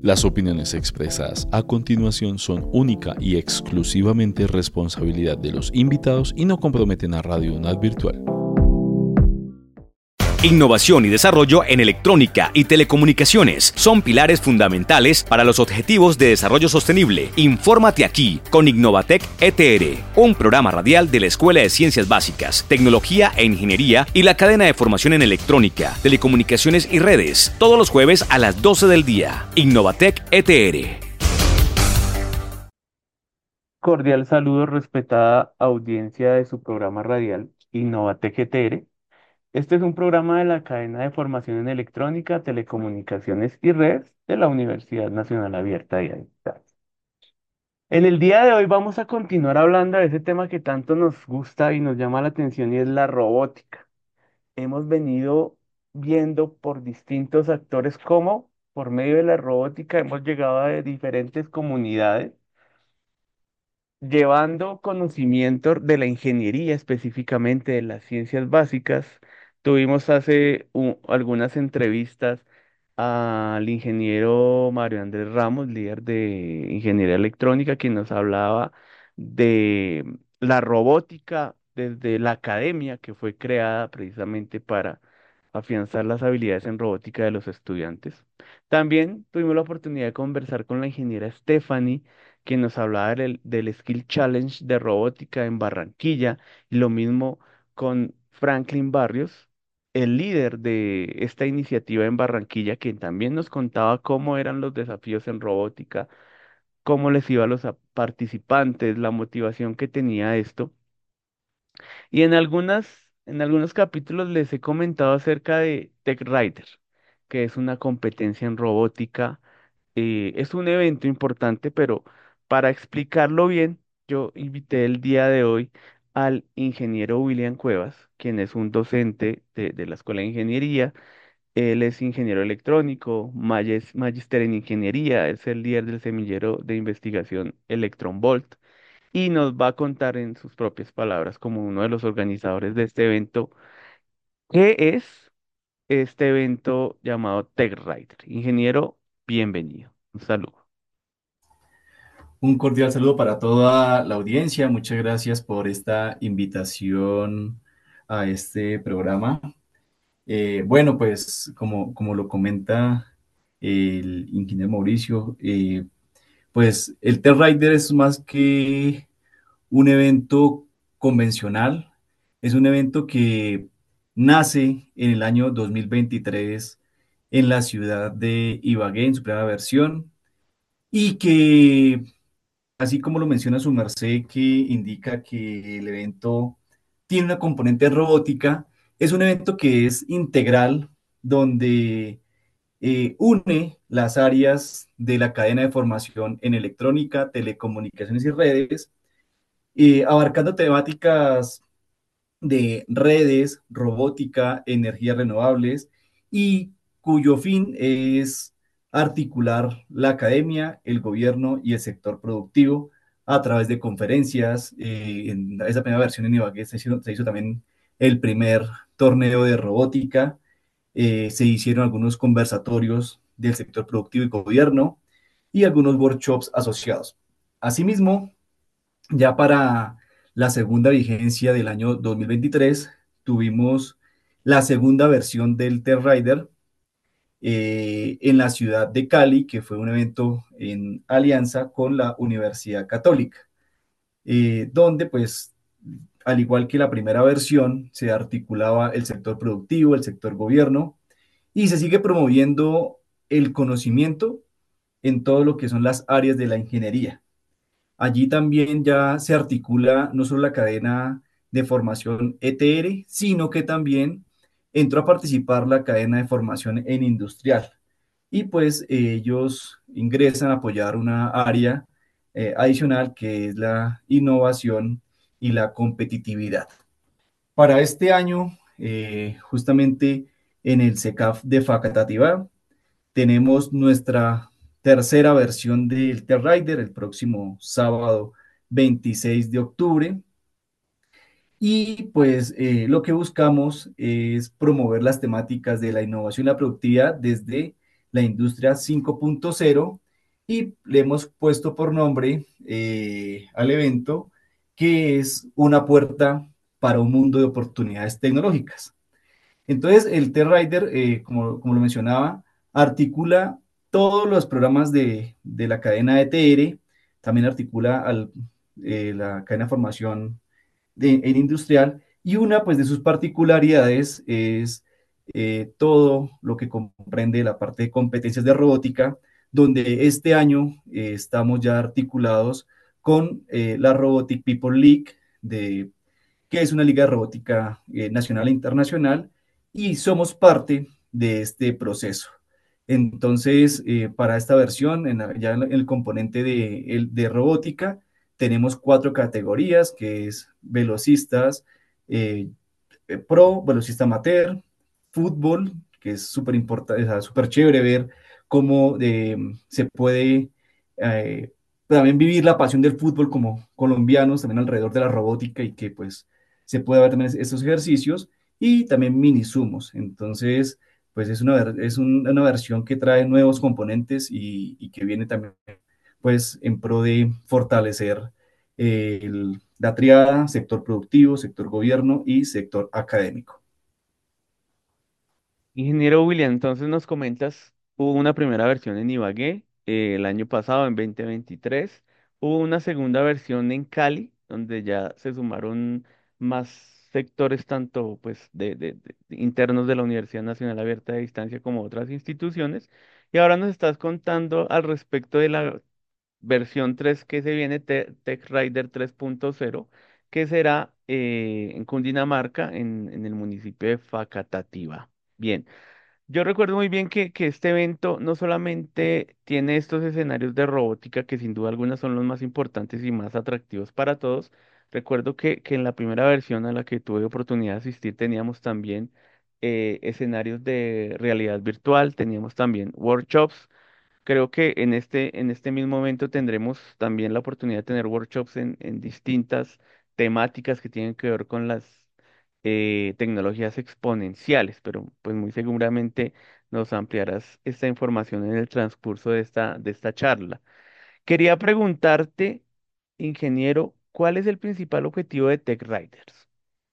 Las opiniones expresadas a continuación son única y exclusivamente responsabilidad de los invitados y no comprometen a Radio UNAD Virtual. Innovación y desarrollo en electrónica y telecomunicaciones son pilares fundamentales para los objetivos de desarrollo sostenible. Infórmate aquí con Innovatec ETR, un programa radial de la Escuela de Ciencias Básicas, Tecnología e Ingeniería y la cadena de formación en electrónica, telecomunicaciones y redes, todos los jueves a las 12 del día. Innovatec ETR. Cordial saludo, respetada audiencia de su programa radial Innovatec ETR. Este es un programa de la cadena de formación en electrónica, telecomunicaciones y redes de la Universidad Nacional Abierta y Digital. En el día de hoy vamos a continuar hablando de ese tema que tanto nos gusta y nos llama la atención y es la robótica. Hemos venido viendo por distintos actores cómo por medio de la robótica hemos llegado a diferentes comunidades llevando conocimiento de la ingeniería, específicamente de las ciencias básicas. Tuvimos hace algunas entrevistas al ingeniero Mario Andrés Ramos, líder de ingeniería electrónica, quien nos hablaba de la robótica desde la academia, que fue creada precisamente para afianzar las habilidades en robótica de los estudiantes. También tuvimos la oportunidad de conversar con la ingeniera Stephanie, que nos hablaba del Skill Challenge de robótica en Barranquilla, y lo mismo con Franklin Barrios, el líder de esta iniciativa en Barranquilla, quien también nos contaba cómo eran los desafíos en robótica, cómo les iba a los participantes, la motivación que tenía esto. Y en algunos capítulos les he comentado acerca de TechRider, que es una competencia en robótica. Es un evento importante, pero para explicarlo bien, yo invité el día de hoy al ingeniero William Cuevas, quien es un docente de la Escuela de Ingeniería. Él es ingeniero electrónico, magíster en ingeniería, es el líder del semillero de investigación Electron Volt y nos va a contar en sus propias palabras, como uno de los organizadores de este evento, qué es este evento llamado TechRider. Ingeniero, bienvenido. Un saludo. Un cordial saludo para toda la audiencia. Muchas gracias por esta invitación a este programa. Bueno, pues como lo comenta el ingeniero Mauricio, pues el TechRider es más que un evento convencional, es un evento que nace en el año 2023 en la ciudad de Ibagué, en su primera versión, y que así como lo menciona su merced, que indica que el evento tiene una componente robótica, es un evento que es integral, donde une las áreas de la cadena de formación en electrónica, telecomunicaciones y redes, abarcando temáticas de redes, robótica, energías renovables y cuyo fin es articular la academia, el gobierno y el sector productivo a través de conferencias. En esa primera versión en Ibagué se hizo también el primer torneo de robótica. Se hicieron algunos conversatorios del sector productivo y gobierno y algunos workshops asociados. Asimismo, ya para la segunda vigencia del año 2023, tuvimos la segunda versión del TechRider en la ciudad de Cali, que fue un evento en alianza con la Universidad Católica, donde pues al igual que la primera versión, se articulaba el sector productivo, el sector gobierno, y se sigue promoviendo el conocimiento en todo lo que son las áreas de la ingeniería. Allí también ya se articula no solo la cadena de formación ETR, sino que también entró a participar la cadena de formación en industrial. Y pues ellos ingresan a apoyar una área adicional que es la innovación y la competitividad. Para este año, justamente en el SECAF de Facatativá, tenemos nuestra tercera versión del TechRider el próximo sábado 26 de octubre. Y pues lo que buscamos es promover las temáticas de la innovación y la productividad desde la industria 5.0 y le hemos puesto por nombre al evento que es una puerta para un mundo de oportunidades tecnológicas. Entonces, el T-Rider, como lo mencionaba, articula todos los programas de la cadena ETR, también articula la cadena de formación en industrial, y una pues, de sus particularidades es todo lo que comprende la parte de competencias de robótica, donde este año estamos ya articulados con la Robotic People League de que es una liga de robótica nacional e internacional, y somos parte de este proceso. Entonces, para esta versión, ya en el componente de robótica, tenemos 4 categorías, que es velocistas, eh, pro, velocista amateur, fútbol, que es súper importante, o sea, súper chévere ver cómo se puede también vivir la pasión del fútbol como colombianos, también alrededor de la robótica, y que pues se puede ver también estos ejercicios, y también mini sumos. Entonces, pues es una versión que trae nuevos componentes y que viene también pues en pro de fortalecer la triada, sector productivo, sector gobierno y sector académico. Ingeniero William, entonces nos comentas, hubo una primera versión en Ibagué el año pasado, en 2023. Hubo una segunda versión en Cali, donde ya se sumaron más sectores, tanto pues de internos de la Universidad Nacional Abierta de Distancia como otras instituciones. Y ahora nos estás contando al respecto de la versión 3 que se viene, Tech Rider 3.0, que será en Cundinamarca, en el municipio de Facatativá. Bien. Yo recuerdo muy bien que este evento no solamente tiene estos escenarios de robótica, que sin duda alguna son los más importantes y más atractivos para todos. Recuerdo que en la primera versión a la que tuve oportunidad de asistir teníamos también escenarios de realidad virtual, teníamos también workshops. Creo que en este mismo momento tendremos también la oportunidad de tener workshops en distintas temáticas que tienen que ver con las tecnologías exponenciales, pero pues muy seguramente nos ampliarás esta información en el transcurso de esta charla. Quería preguntarte, ingeniero, ¿cuál es el principal objetivo de Tech Riders?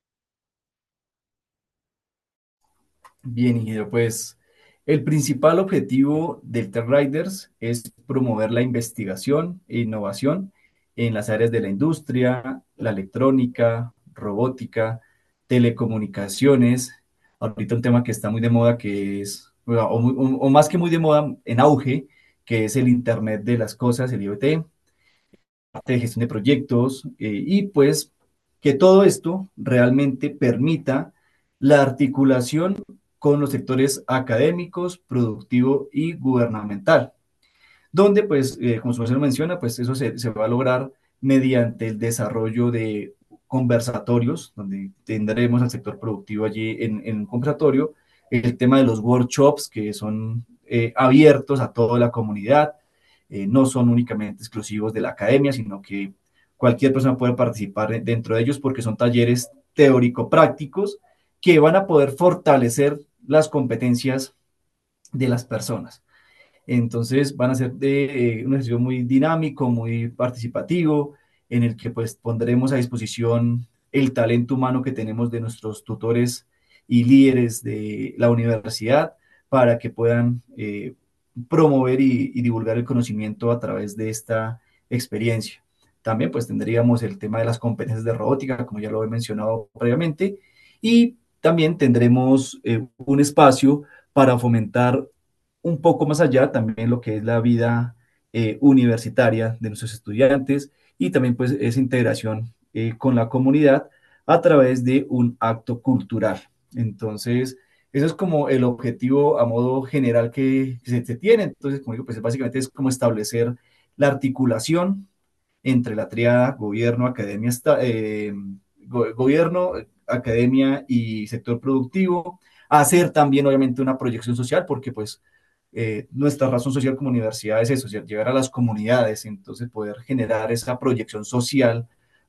Bien, ingeniero, pues el principal objetivo del Tech Riders es promover la investigación e innovación en las áreas de la industria, la electrónica, robótica, telecomunicaciones. Ahorita un tema que está muy de moda, que es, o más que muy de moda, en auge, que es el Internet de las cosas, el IoT, parte de gestión de proyectos, y pues que todo esto realmente permita la articulación con los sectores académicos, productivo y gubernamental, donde pues, como su merced lo menciona, pues eso se va a lograr mediante el desarrollo de conversatorios, donde tendremos al sector productivo allí en un conversatorio, el tema de los workshops que son abiertos a toda la comunidad, no son únicamente exclusivos de la academia, sino que cualquier persona puede participar dentro de ellos, porque son talleres teórico-prácticos que van a poder fortalecer las competencias de las personas. Entonces van a ser un ejercicio muy dinámico, muy participativo, en el que pues pondremos a disposición el talento humano que tenemos de nuestros tutores y líderes de la universidad, para que puedan promover y divulgar el conocimiento a través de esta experiencia. También pues tendríamos el tema de las competencias de robótica, como ya lo he mencionado previamente, y también tendremos un espacio para fomentar un poco más allá también lo que es la vida universitaria de nuestros estudiantes, y también pues esa integración con la comunidad a través de un acto cultural. Entonces, eso es como el objetivo a modo general que se tiene. Entonces, como digo, pues básicamente es como establecer la articulación entre la triada gobierno, academia, gobierno, academia y sector productivo, hacer también obviamente una proyección social, porque pues nuestra razón social como universidad es eso, llegar a las comunidades, entonces poder generar esa proyección social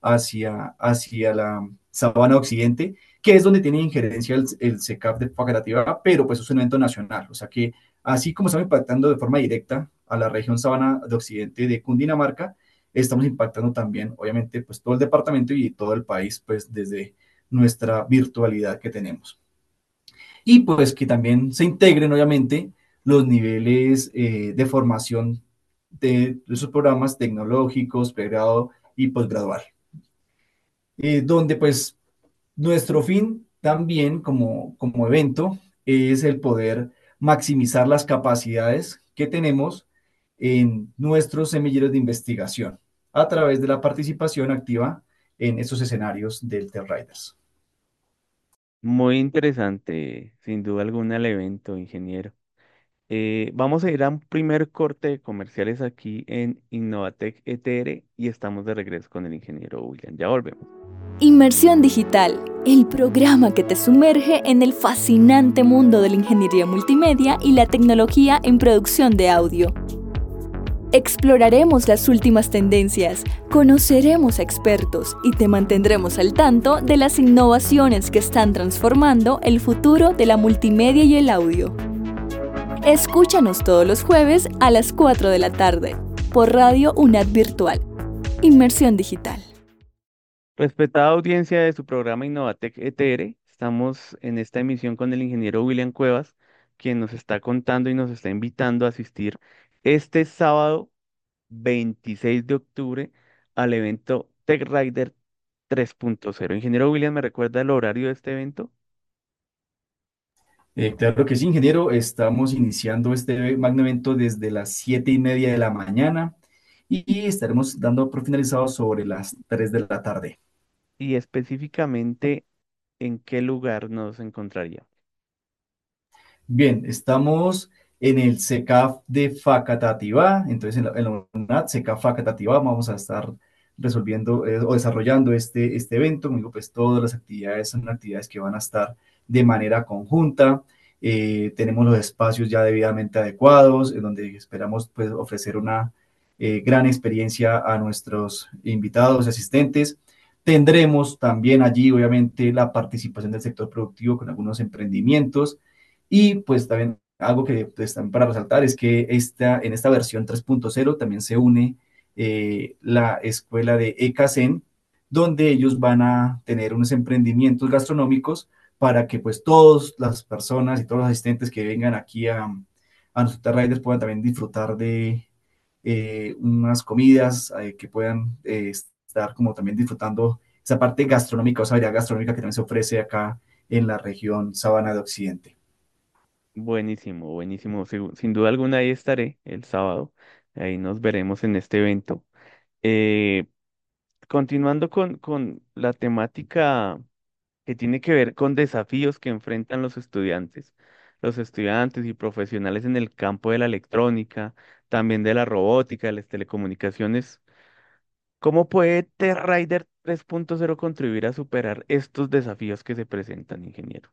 hacia la sabana occidente, que es donde tiene injerencia el CECAF de Facatativá, pero pues es un evento nacional, o sea que Así como estamos impactando de forma directa a la región Sabana de Occidente de Cundinamarca, estamos impactando también, obviamente, pues todo el departamento y todo el país, pues desde nuestra virtualidad que tenemos. Y pues que también se integren, obviamente, los niveles de formación de esos programas tecnológicos, pregrado y posgradual, donde pues nuestro fin también como evento es el poder maximizar las capacidades que tenemos en nuestros semilleros de investigación a través de la participación activa en esos escenarios del TechRiders. Muy interesante, sin duda alguna, el evento, ingeniero. Vamos a ir a un primer corte de comerciales aquí en Innovatec ETR y estamos de regreso con el ingeniero William. Ya volvemos. Inmersión Digital, el programa que te sumerge en el fascinante mundo de la ingeniería multimedia y la tecnología en producción de audio. Exploraremos las últimas tendencias, conoceremos a expertos y te mantendremos al tanto de las innovaciones que están transformando el futuro de la multimedia y el audio. Escúchanos todos los jueves a las 4 de la tarde por Radio UNAD Virtual. Inmersión Digital. Respetada audiencia de su programa Innovatec ETR, estamos en esta emisión con el ingeniero William Cuevas, quien nos está contando y nos está invitando a asistir este sábado 26 de octubre al evento TechRider 3.0. Ingeniero William, ¿me recuerda el horario de este evento? Claro que sí, ingeniero. Estamos iniciando este magno evento desde las 7:30 de la mañana y estaremos dando por finalizado sobre las 3 de la tarde. Y específicamente, ¿en qué lugar nos encontraría? Bien, estamos en el CECAF de Facatativá, entonces en la UNAD, CECAF Facatativá, vamos a estar resolviendo o desarrollando este evento. Como digo, pues todas las actividades son actividades que van a estar de manera conjunta. Tenemos los espacios ya debidamente adecuados, en donde esperamos pues, ofrecer una gran experiencia a nuestros invitados y asistentes. Tendremos también allí, obviamente, la participación del sector productivo con algunos emprendimientos. Y pues también algo que pues, también para resaltar es que en esta versión 3.0 también se une la escuela de ECACEN, donde ellos van a tener unos emprendimientos gastronómicos para que pues todas las personas y todos los asistentes que vengan aquí a nuestro Riders puedan también disfrutar de unas comidas que puedan estar como también disfrutando esa parte gastronómica o esa variedad gastronómica que también se ofrece acá en la región Sabana de Occidente. Buenísimo, buenísimo. Sin duda alguna ahí estaré el sábado. Ahí nos veremos en este evento. Eh, Continuando con la temática que tiene que ver con desafíos que enfrentan los estudiantes y profesionales en el campo de la electrónica, también de la robótica, de las telecomunicaciones. ¿Cómo puede TechRider 3.0 contribuir a superar estos desafíos que se presentan, ingeniero?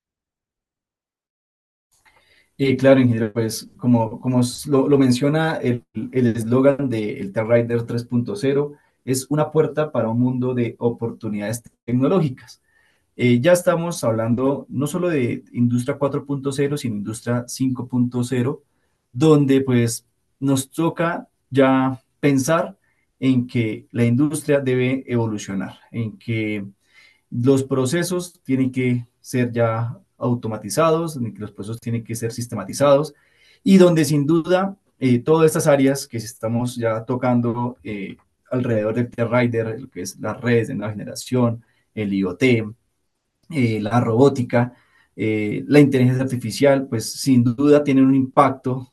Claro, ingeniero, pues como lo menciona el eslogan del TechRider 3.0, es una puerta para un mundo de oportunidades tecnológicas. Ya estamos hablando no solo de industria 4.0, sino industria 5.0, donde pues nos toca ya pensar en que la industria debe evolucionar, en que los procesos tienen que ser ya automatizados, en que los procesos tienen que ser sistematizados y donde sin duda todas estas áreas que estamos ya tocando alrededor del T-Rider, lo que es las redes de nueva generación, el IoT, la robótica, la inteligencia artificial, pues sin duda tienen un impacto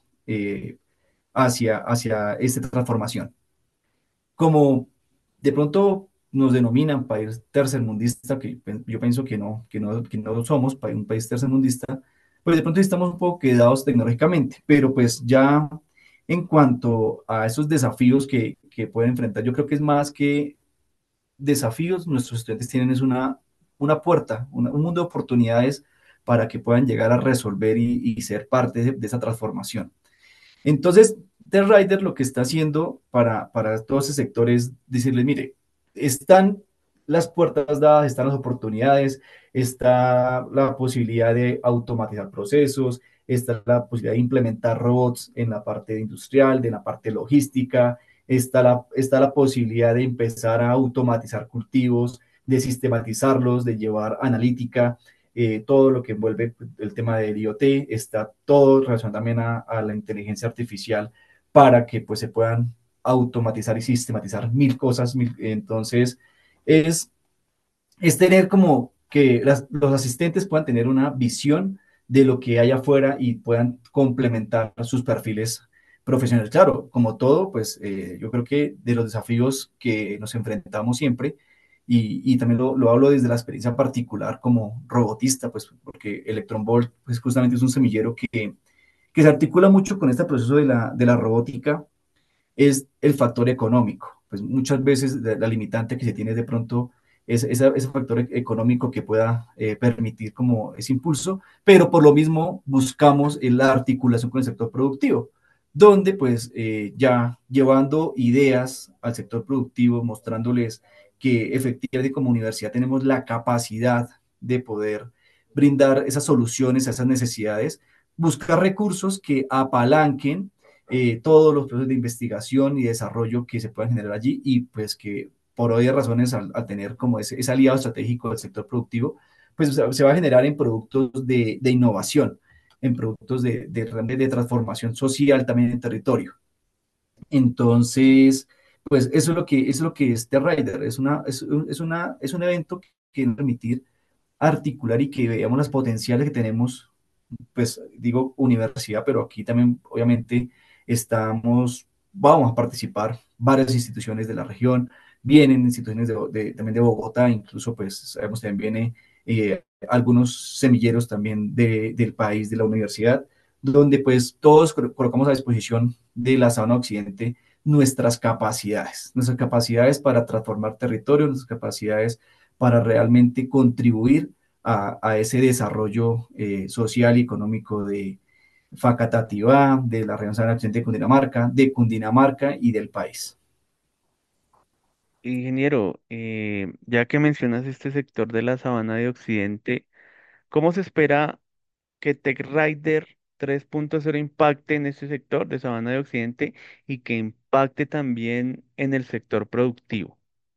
hacia esta transformación. Como de pronto nos denominan país tercermundista, que yo pienso que no somos un país tercermundista, pues de pronto estamos un poco quedados tecnológicamente, pero pues ya en cuanto a esos desafíos que pueden enfrentar, yo creo que es más que desafíos, nuestros estudiantes tienen es una puerta, un mundo de oportunidades para que puedan llegar a resolver y ser parte de esa transformación. Entonces, The Rider lo que está haciendo para todos esos sectores, decirles, mire, están las puertas dadas, están las oportunidades, está la posibilidad de automatizar procesos, está la posibilidad de implementar robots en la parte industrial, de la parte logística, está la posibilidad de empezar a automatizar cultivos, de sistematizarlos, de llevar analítica, todo lo que envuelve el tema del IoT, está todo relacionado también a la inteligencia artificial para que pues se puedan automatizar y sistematizar mil cosas. Entonces, es, es tener como que los asistentes puedan tener una visión de lo que hay afuera y puedan complementar sus perfiles profesionales. Claro, como todo, pues yo creo que de los desafíos que nos enfrentamos siempre, y también lo hablo desde la experiencia particular como robotista, pues porque Electron Volt pues justamente es un semillero que se articula mucho con este proceso de la robótica, es el factor económico. Pues muchas veces la limitante que se tiene de pronto es ese factor económico que pueda permitir como ese impulso, pero por lo mismo buscamos la articulación con el sector productivo, donde pues ya llevando ideas al sector productivo, mostrándoles que efectivamente como universidad tenemos la capacidad de poder brindar esas soluciones a esas necesidades, buscar recursos que apalanquen todos los procesos de investigación y desarrollo que se puedan generar allí y pues que por obvias razones al tener como ese aliado estratégico del sector productivo, pues se va a generar en productos de innovación, en productos de transformación social también en territorio. Entonces, pues eso es lo que es TechRider, es un evento que nos va a permitir articular y que veamos las potenciales que tenemos, pues digo universidad, pero aquí también obviamente vamos a participar varias instituciones de la región, vienen instituciones también de Bogotá, incluso pues sabemos también viene algunos semilleros también del país, de la universidad, donde pues todos colocamos a disposición de la Sabana Occidente nuestras capacidades para transformar territorio, nuestras capacidades para realmente contribuir a ese desarrollo social y económico de Facatativá, de la región Sabana Occidente de Cundinamarca y del país. Ingeniero, ya que mencionas este sector de la Sabana de Occidente, ¿cómo se espera que TechRider 3.0 impacte en este sector de Sabana de Occidente y que impacte también en el sector productivo?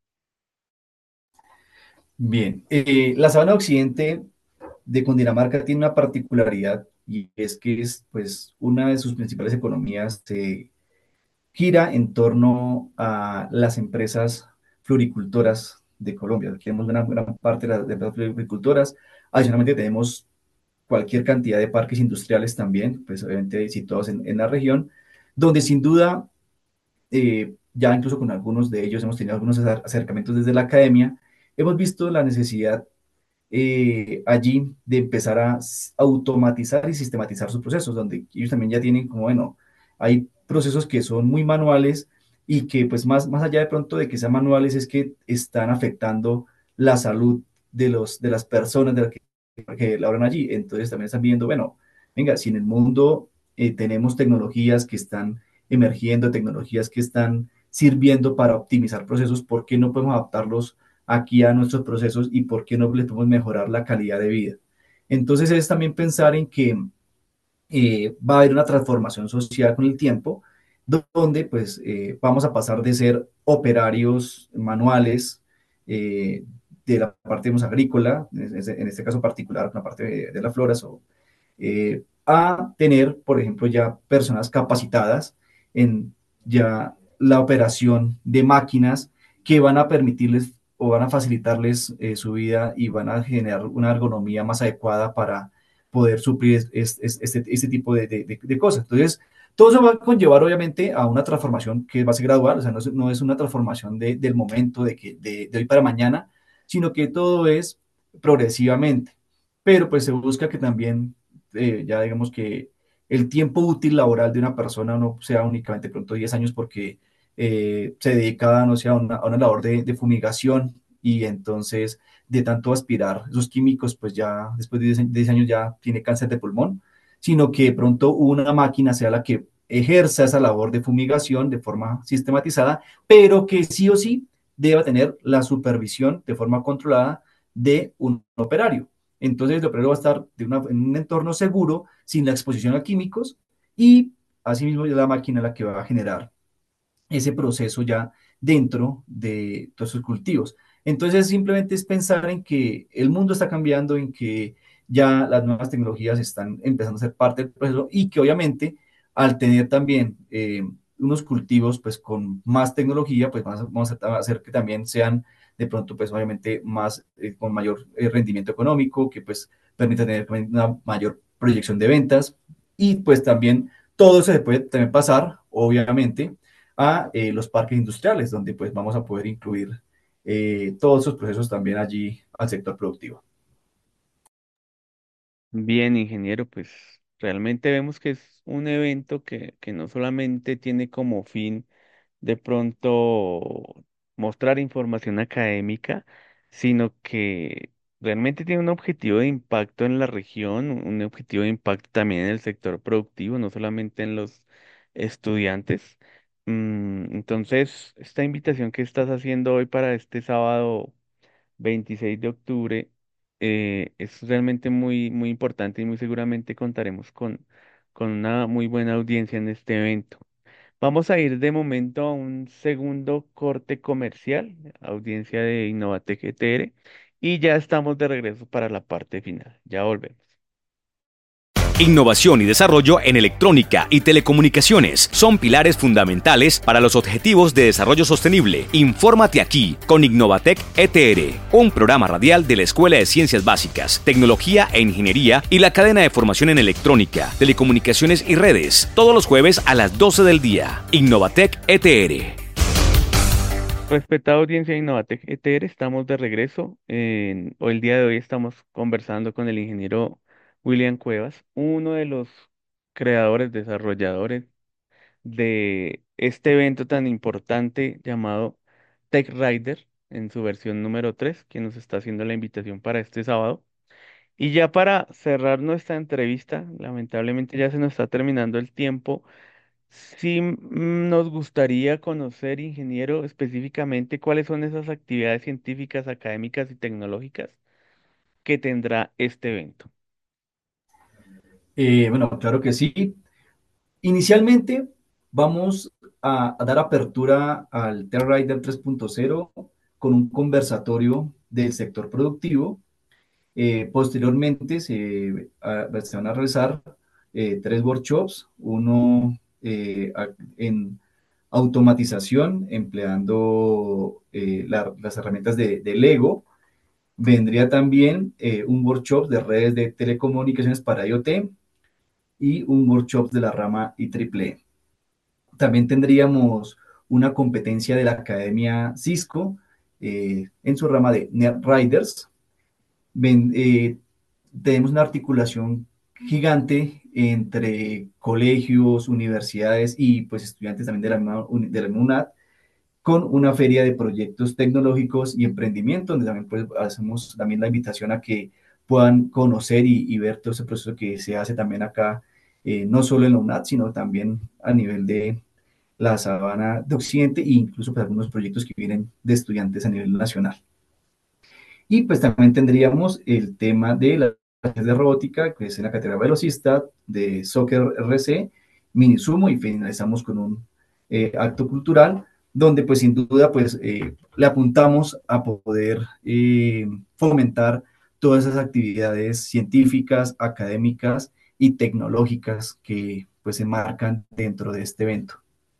Bien, la Sabana Occidente de Cundinamarca tiene una particularidad y es que es pues una de sus principales economías gira en torno a las empresas floricultoras de Colombia. Aquí tenemos una gran parte de las empresas floricultoras. Adicionalmente tenemos cualquier cantidad de parques industriales también, pues obviamente situados en la región, donde sin duda, ya incluso con algunos de ellos hemos tenido algunos acercamientos desde la academia, hemos visto la necesidad allí de empezar a automatizar y sistematizar sus procesos, donde ellos también ya tienen como, bueno, hay procesos que son muy manuales y que pues más allá de pronto de que sean manuales es que están afectando la salud de las personas que laboran allí. Entonces también están viendo, bueno, venga, si en el mundo tenemos tecnologías que están emergiendo, tecnologías que están sirviendo para optimizar procesos, ¿por qué no podemos adaptarlos aquí a nuestros procesos y por qué no le podemos mejorar la calidad de vida? Entonces es también pensar en que va a haber una transformación social con el tiempo, donde pues vamos a pasar de ser operarios manuales de la parte agrícola, en este caso particular, con la parte de las floras, a tener, por ejemplo, ya personas capacitadas en ya la operación de máquinas que van a permitirles o van a facilitarles su vida y van a generar una ergonomía más adecuada para poder suplir este tipo de cosas. Entonces, todo eso va a conllevar obviamente a una transformación que va a ser gradual, o sea, no es una transformación del momento de hoy para mañana, sino que todo es progresivamente. Pero pues se busca que también, ya digamos que el tiempo útil laboral de una persona no sea únicamente pronto 10 años porque se dedica, no sé, a una labor de fumigación y entonces de tanto aspirar esos químicos, pues ya después de 10 años ya tiene cáncer de pulmón, sino que de pronto una máquina sea la que ejerza esa labor de fumigación de forma sistematizada, pero que sí o sí deba tener la supervisión de forma controlada de un operario. Entonces, el operero va a estar en un entorno seguro, sin la exposición a químicos, y asimismo es la máquina la que va a generar ese proceso ya dentro de todos esos cultivos. Entonces, simplemente es pensar en que el mundo está cambiando, en que ya las nuevas tecnologías están empezando a ser parte del proceso y que obviamente al tener también unos cultivos pues con más tecnología, pues vamos a hacer que también sean de pronto pues obviamente más, con mayor rendimiento económico, que pues permita tener una mayor proyección de ventas y pues también todo eso se puede también pasar, obviamente, a los parques industriales, donde pues vamos a poder incluir todos esos procesos también allí al sector productivo. Bien, ingeniero, pues realmente vemos que es un evento que no solamente tiene como fin de pronto mostrar información académica, sino que realmente tiene un objetivo de impacto en la región, un objetivo de impacto también en el sector productivo, no solamente en los estudiantes. Entonces, esta invitación que estás haciendo hoy para este sábado 26 de octubre es realmente muy, muy importante y muy seguramente contaremos con una muy buena audiencia en este evento. Vamos a ir de momento a un segundo corte comercial, audiencia de Innovatec ETR, y ya estamos de regreso para la parte final. Ya volvemos. Innovación y desarrollo en electrónica y telecomunicaciones son pilares fundamentales para los objetivos de desarrollo sostenible. Infórmate aquí con Innovatec ETR, un programa radial de la Escuela de Ciencias Básicas, Tecnología e Ingeniería y la cadena de formación en electrónica, telecomunicaciones y redes, todos los jueves a las 12 del día. Innovatec ETR. Respetada audiencia de Innovatec ETR, estamos de regreso. Hoy el día de hoy estamos conversando con el ingeniero William Cuevas, uno de los creadores, desarrolladores de este evento tan importante llamado Tech Rider en su versión número 3, que nos está haciendo la invitación para este sábado. Y ya para cerrar nuestra entrevista, lamentablemente ya se nos está terminando el tiempo. Sí, nos gustaría conocer, ingeniero, específicamente cuáles son esas actividades científicas, académicas y tecnológicas que tendrá este evento. Bueno, claro que sí. Inicialmente vamos a dar apertura al TechRider 3.0 con un conversatorio del sector productivo. Posteriormente se van a realizar tres workshops, uno en automatización empleando las herramientas de Lego. Vendría también un workshop de redes de telecomunicaciones para IoT y un workshop de la rama IEEE. También tendríamos una competencia de la Academia Cisco en su rama de NetRiders. Ven, tenemos una articulación gigante entre colegios, universidades y pues estudiantes también de la misma UNAD, con una feria de proyectos tecnológicos y emprendimiento, donde también pues, hacemos también la invitación a que puedan conocer y ver todo ese proceso que se hace también acá, no solo en la UNAD, sino también a nivel de la Sabana de Occidente e incluso pues, algunos proyectos que vienen de estudiantes a nivel nacional. Y pues también tendríamos el tema de las clases de robótica, que es en la categoría velocista, de Soccer RC, Mini Sumo, y finalizamos con un acto cultural, donde pues sin duda pues le apuntamos a poder fomentar todas esas actividades científicas, académicas y tecnológicas que pues se marcan dentro de este evento.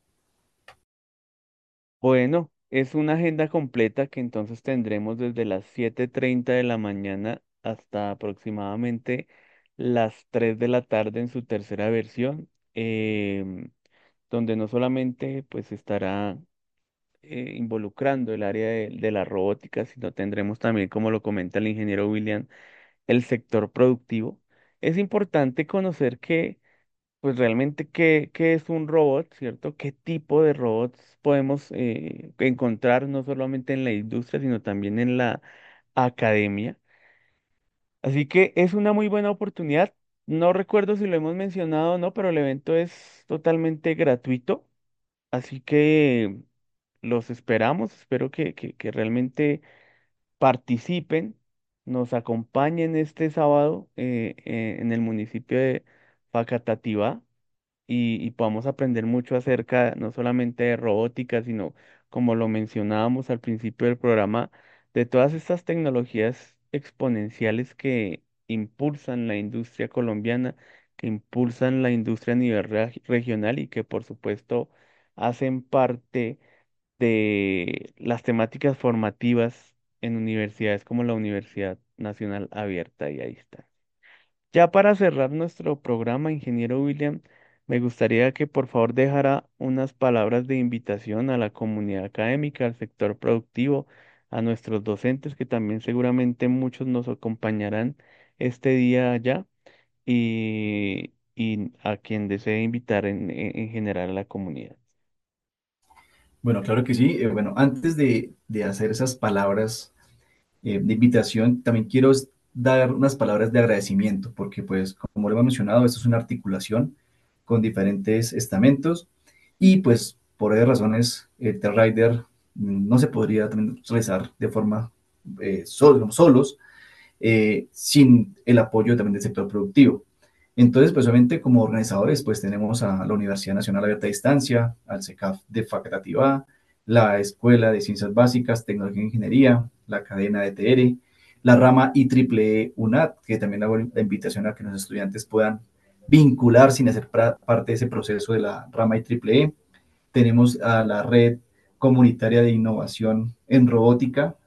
Bueno, es una agenda completa que entonces tendremos desde las 7:30 de la mañana hasta aproximadamente las 3 de la tarde en su tercera versión, donde no solamente pues estará involucrando el área de la robótica, sino tendremos también, como lo comenta el ingeniero William, el sector productivo. Es importante conocer que pues realmente qué es un robot, ¿cierto? ¿Qué tipo de robots podemos encontrar no solamente en la industria, sino también en la academia? Así que es una muy buena oportunidad. No recuerdo si lo hemos mencionado o no, pero el evento es totalmente gratuito. Así que los esperamos. Espero que realmente participen. nos acompañen este sábado en el municipio de Facatativá y podamos aprender mucho acerca no solamente de robótica, sino, como lo mencionábamos al principio del programa, de todas estas tecnologías exponenciales que impulsan la industria colombiana, que impulsan la industria a nivel regional y que por supuesto hacen parte de las temáticas formativas en universidades como la Universidad Nacional Abierta y a Distancia. Ya para cerrar nuestro programa, ingeniero William, me gustaría que por favor dejara unas palabras de invitación a la comunidad académica, al sector productivo, a nuestros docentes, que también seguramente muchos nos acompañarán este día allá, y a quien desee invitar en general a la comunidad. Bueno, claro que sí. Bueno, antes de hacer esas palabras de invitación, también quiero dar unas palabras de agradecimiento, porque pues como lo hemos mencionado, esto es una articulación con diferentes estamentos y pues por esas razones el T-Rider no se podría también realizar de forma solos, sin el apoyo también del sector productivo. Entonces, pues obviamente como organizadores, pues tenemos a la Universidad Nacional Abierta a Distancia, al CECAF de Facatativá, la Escuela de Ciencias Básicas, Tecnología e Ingeniería, la cadena de ETR, la rama IEEE UNAD, que también hago la invitación a que los estudiantes puedan vincular sin hacer parte de ese proceso de la rama IEEE. Tenemos a la Red Comunitaria de Innovación en Robótica,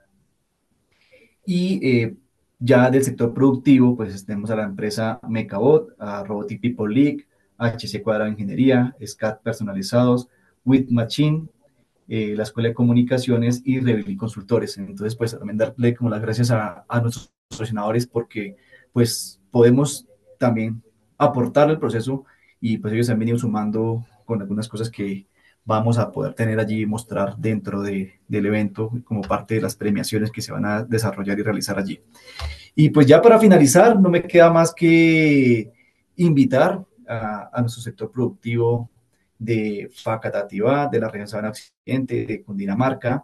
y ya del sector productivo, pues tenemos a la empresa Mecabot, a Robotic People League, HC Cuadrado Ingeniería, SCAD Personalizados, With Machine, la Escuela de Comunicaciones y Revili Consultores. Entonces, pues también darle como las gracias a nuestros patrocinadores porque pues podemos también aportar al proceso y pues ellos han venido sumando con algunas cosas que vamos a poder tener allí y mostrar dentro del evento como parte de las premiaciones que se van a desarrollar y realizar allí. Y pues ya para finalizar, no me queda más que invitar a nuestro sector productivo de Facatativá, de la región Sabana Occidente, de Cundinamarca,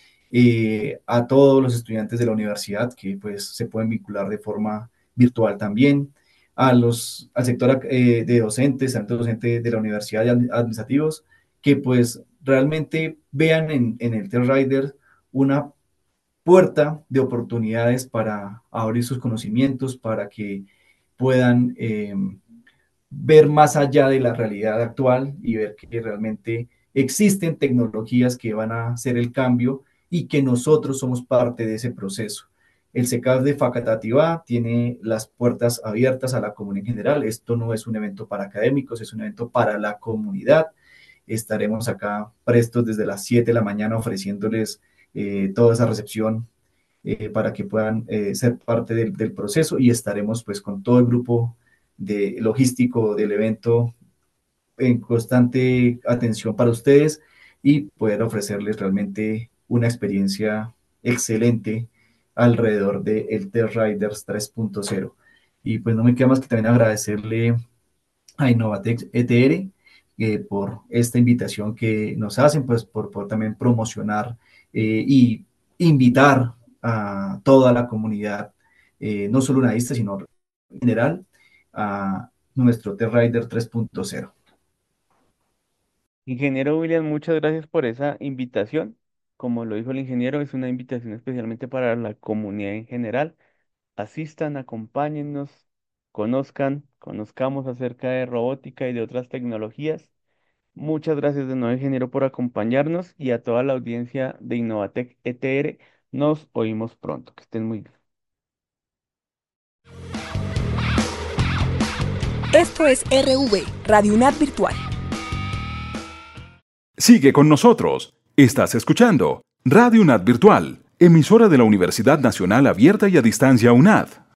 a todos los estudiantes de la universidad que pues se pueden vincular de forma virtual también, al sector de docentes, tanto docentes de la universidad y administrativos, que pues realmente vean en el T-Rider una puerta de oportunidades para abrir sus conocimientos, para que puedan ver más allá de la realidad actual y ver que realmente existen tecnologías que van a hacer el cambio y que nosotros somos parte de ese proceso. El CECAF de Facatativá tiene las puertas abiertas a la comunidad en general. Esto no es un evento para académicos, es un evento para la comunidad. Estaremos acá prestos desde las 7 de la mañana ofreciéndoles toda esa recepción para que puedan ser parte del proceso y estaremos pues con todo el grupo de logístico del evento en constante atención para ustedes y poder ofrecerles realmente una experiencia excelente alrededor del T-Riders 3.0. Y pues no me queda más que también agradecerle a Innovatec ETR por esta invitación que nos hacen, pues por también promocionar y invitar a toda la comunidad, no solo unadista, sino en general, a nuestro T-Rider 3.0. Ingeniero William, muchas gracias por esa invitación. Como lo dijo el ingeniero, es una invitación especialmente para la comunidad en general. Asistan, acompáñennos, conozcamos acerca de robótica y de otras tecnologías. Muchas gracias de nuevo, ingeniero, por acompañarnos y a toda la audiencia de Innovatec ETR. Nos oímos pronto. Que estén muy bien. Esto es RV, Radio UNAD Virtual. Sigue con nosotros. Estás escuchando Radio UNAD Virtual, emisora de la Universidad Nacional Abierta y a Distancia UNAD.